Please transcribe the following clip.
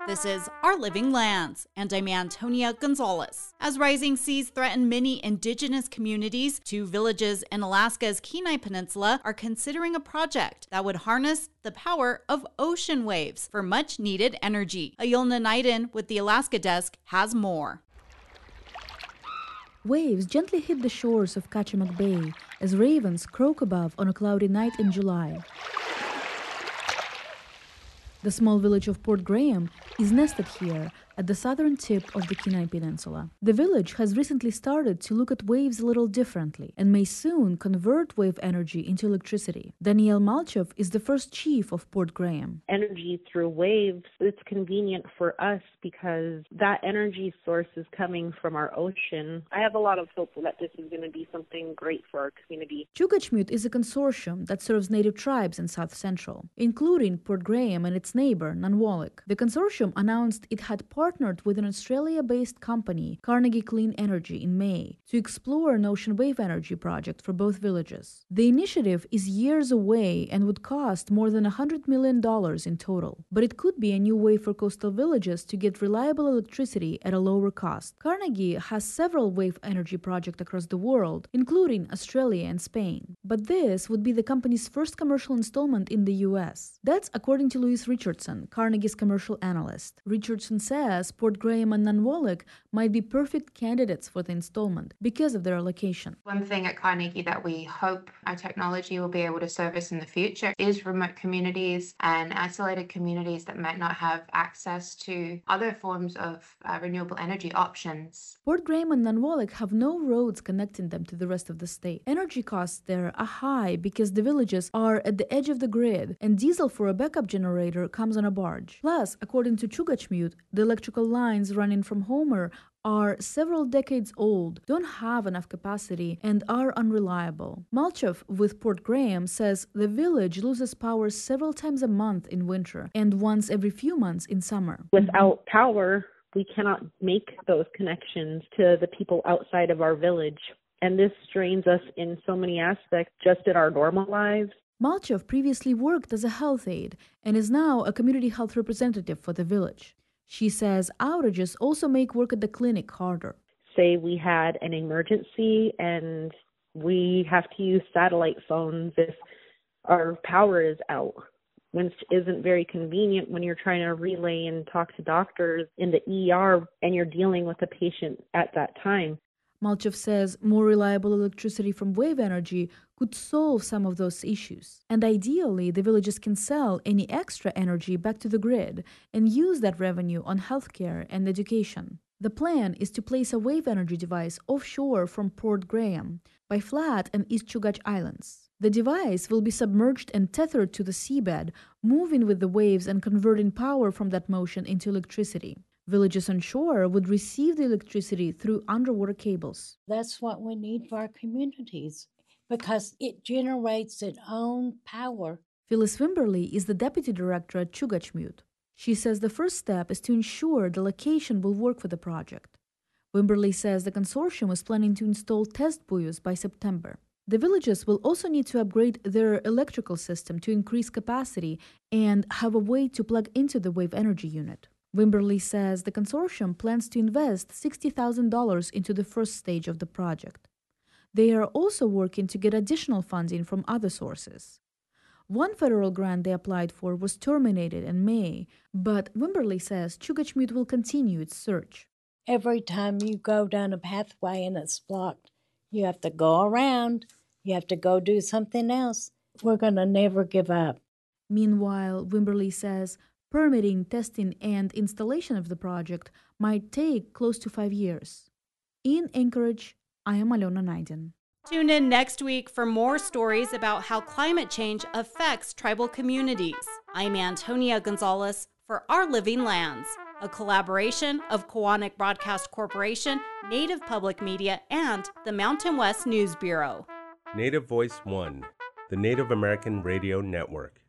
This is Our Living Lands, and I'm Antonia Gonzalez. As rising seas threaten many indigenous communities, 2 villages in Alaska's Kenai Peninsula are considering a project that would harness the power of ocean waves for much-needed energy. Ayolna Naiden with the Alaska Desk has more. Waves gently hit the shores of Kachemak Bay as ravens croak above on a cloudy night in July. The small village of Port Graham is nested here at the southern tip of the Kenai Peninsula. The village has recently started to look at waves a little differently and may soon convert wave energy into electricity. Danielle Malchev is the first chief of Port Graham. Energy through waves, it's convenient for us because that energy source is coming from our ocean. I have a lot of hope that this is going to be something great for our community. Chugachmut is a consortium that serves native tribes in South Central, including Port Graham and its neighbor, Nanwalek. The consortium announced it had partnered with an Australia-based company, Carnegie Clean Energy, in May to explore an ocean wave energy project for both villages. The initiative is years away and would cost more than $100 million in total, but it could be a new way for coastal villages to get reliable electricity at a lower cost. Carnegie has several wave energy projects across the world, including Australia and Spain, but this would be the company's first commercial installment in the US. That's according to Louis Richardson, Carnegie's commercial analyst. Richardson says Port Graham and Nanwalek might be perfect candidates for the installment because of their location. One thing at Carnegie that we hope our technology will be able to service in the future is remote communities and isolated communities that might not have access to other forms of renewable energy options. Port Graham and Nanwalek have no roads connecting them to the rest of the state. Energy costs there are high because the villages are at the edge of the grid and diesel for a backup generator comes on a barge. Plus, according to Chugachmut, the electrical lines running from Homer are several decades old, don't have enough capacity, and are unreliable. Malchev with Port Graham says the village loses power several times a month in winter and once every few months in summer. Without power, we cannot make those connections to the people outside of our village. And this strains us in so many aspects just in our normal lives. Malchev previously worked as a health aide and is now a community health representative for the village. She says outages also make work at the clinic harder. Say we had an emergency and we have to use satellite phones if our power is out, which isn't very convenient when you're trying to relay and talk to doctors in the ER and you're dealing with a patient at that time. Malchev says more reliable electricity from wave energy could solve some of those issues. And ideally, the villages can sell any extra energy back to the grid and use that revenue on healthcare and education. The plan is to place a wave energy device offshore from Port Graham by Flat and East Chugach Islands. The device will be submerged and tethered to the seabed, moving with the waves and converting power from that motion into electricity. Villages on shore would receive the electricity through underwater cables. That's what we need for our communities because it generates its own power. Phyllis Wimberly is the deputy director at Chugachmut. She says the first step is to ensure the location will work for the project. Wimberly says the consortium is planning to install test buoys by September. The villages will also need to upgrade their electrical system to increase capacity and have a way to plug into the wave energy unit. Wimberly says the consortium plans to invest $60,000 into the first stage of the project. They are also working to get additional funding from other sources. One federal grant they applied for was terminated in May, but Wimberly says Chugachmut will continue its search. Every time you go down a pathway and it's blocked, you have to go around, you have to go do something else. We're going to never give up. Meanwhile, Wimberly says permitting, testing, and installation of the project might take close to 5 years. In Anchorage, I am Alona Naiden. Tune in next week for more stories about how climate change affects tribal communities. I'm Antonia Gonzalez for Our Living Lands, a collaboration of Koahnic Broadcast Corporation, Native Public Media, and the Mountain West News Bureau. Native Voice One, the Native American Radio Network.